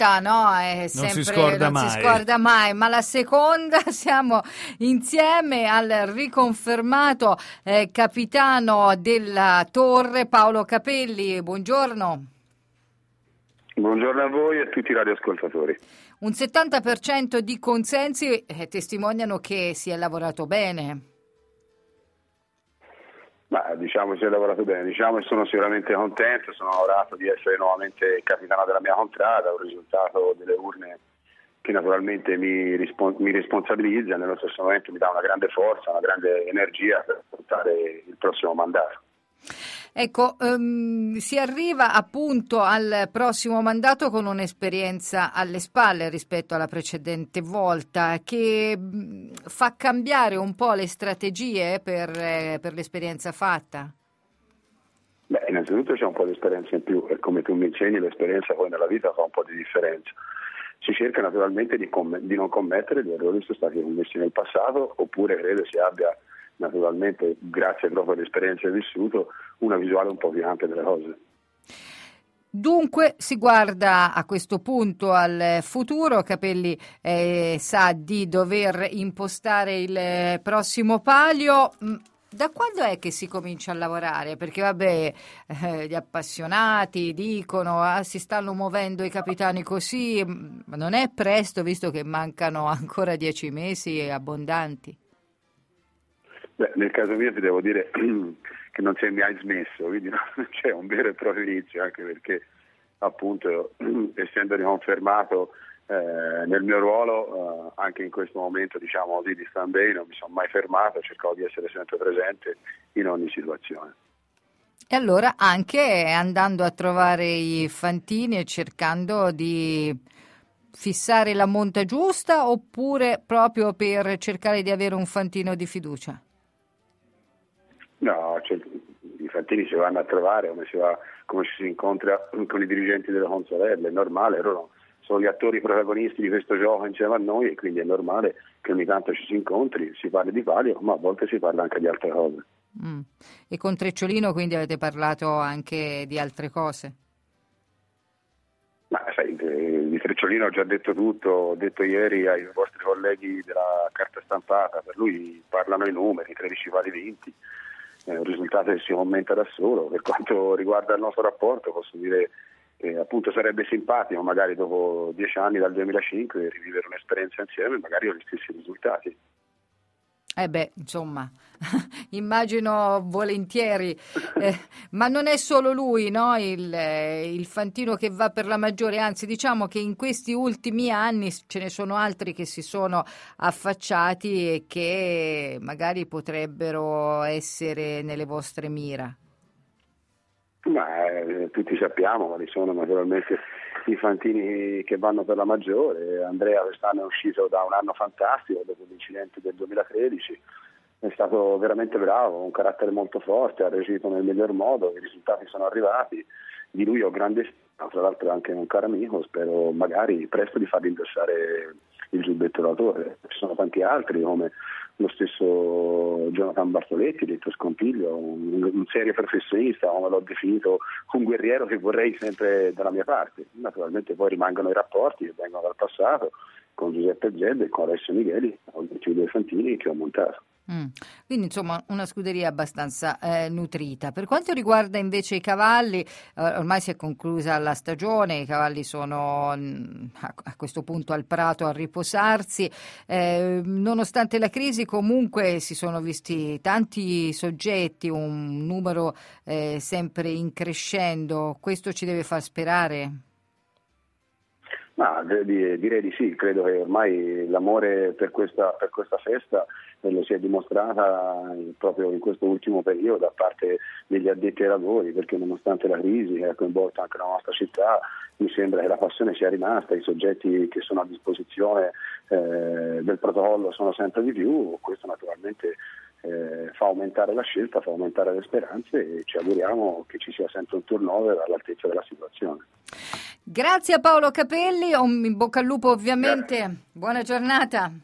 volta, no? È sempre, non si scorda mai, ma la seconda siamo insieme al riconfermato capitano della Torre, Paolo Capelli. Buongiorno. Buongiorno a voi e a tutti i radioascoltatori. Un 70% di consensi testimoniano che si è lavorato bene. Ma diciamo si è lavorato bene, diciamo che sono sicuramente contento, sono onorato di essere nuovamente capitano della mia contrada, un risultato delle urne che naturalmente mi responsabilizza e nello stesso momento mi dà una grande forza, una grande energia per affrontare il prossimo mandato. Ecco, si arriva appunto al prossimo mandato con un'esperienza alle spalle rispetto alla precedente volta che fa cambiare un po' le strategie per l'esperienza fatta? Beh, innanzitutto c'è un po' di esperienza in più e come tu mi insegni l'esperienza poi nella vita fa un po' di differenza. Si cerca naturalmente di non commettere gli errori che sono stati commessi nel passato oppure credo si abbia naturalmente, grazie proprio all'esperienza vissuto, una visuale un po' più ampia delle cose. Dunque si guarda a questo punto al futuro. Capelli sa di dover impostare il prossimo palio. Da quando è che si comincia a lavorare? Perché vabbè, gli appassionati dicono si stanno muovendo i capitani così, ma non è presto visto che mancano ancora 10 mesi abbondanti? Beh, nel caso mio ti devo dire che non si è mai smesso, quindi non c'è un vero e proprio inizio, anche perché appunto essendo riconfermato nel mio ruolo anche in questo momento diciamo così di stand-by non mi sono mai fermato, cercavo di essere sempre presente in ogni situazione. E allora anche andando a trovare i fantini e cercando di fissare la monta giusta oppure proprio per cercare di avere un fantino di fiducia? No, i fantini si vanno a trovare come ci si incontra con i dirigenti delle consorelle, è normale, loro sono gli attori protagonisti di questo gioco insieme a noi e quindi è normale che ogni tanto ci si incontri, si parli di palio, ma a volte si parla anche di altre cose. E con Trecciolino quindi avete parlato anche di altre cose? Ma sai, di Trecciolino ho già detto tutto, ho detto ieri ai vostri colleghi della carta stampata, per lui parlano i numeri, 13 pali vinti. È un risultato che si commenta da solo. Per quanto riguarda il nostro rapporto posso dire che appunto sarebbe simpatico magari dopo 10 anni dal 2005 rivivere un'esperienza insieme magari con gli stessi risultati. Insomma, immagino volentieri, ma non è solo lui, no? Il fantino che va per la maggiore, anzi diciamo che in questi ultimi anni ce ne sono altri che si sono affacciati e che magari potrebbero essere nelle vostre mira. Ma tutti sappiamo quali sono naturalmente i fantini che vanno per la maggiore. Andrea quest'anno è uscito da un anno fantastico dopo l'incidente del 2013, è stato veramente bravo, un carattere molto forte, ha reagito nel miglior modo, i risultati sono arrivati, di lui ho grande stima, tra l'altro è anche un caro amico, spero magari presto di fargli indossare il giubbetto da torre. Ci sono tanti altri come lo stesso Jonathan Bartoletti, detto Scompiglio, un serio professionista, come l'ho definito, un guerriero che vorrei sempre dalla mia parte. Naturalmente poi rimangono i rapporti che vengono dal passato con Giuseppe Zedda e con Alessio Micheli, i due fantini che ho montato. Quindi insomma una scuderia abbastanza nutrita. Per quanto riguarda invece i cavalli, ormai si è conclusa la stagione, i cavalli sono a questo punto al prato a riposarsi, nonostante la crisi comunque si sono visti tanti soggetti, un numero sempre in crescendo, questo ci deve far sperare? Ma direi di sì, credo che ormai l'amore per questa festa lo si è dimostrata proprio in questo ultimo periodo da parte degli addetti ai lavori, perché nonostante la crisi che ha coinvolto anche la nostra città, mi sembra che la passione sia rimasta, i soggetti che sono a disposizione del protocollo sono sempre di più, questo naturalmente fa aumentare la scelta, fa aumentare le speranze e ci auguriamo che ci sia sempre un turnover all'altezza della situazione. Grazie a Paolo Capelli, in bocca al lupo ovviamente, buona giornata.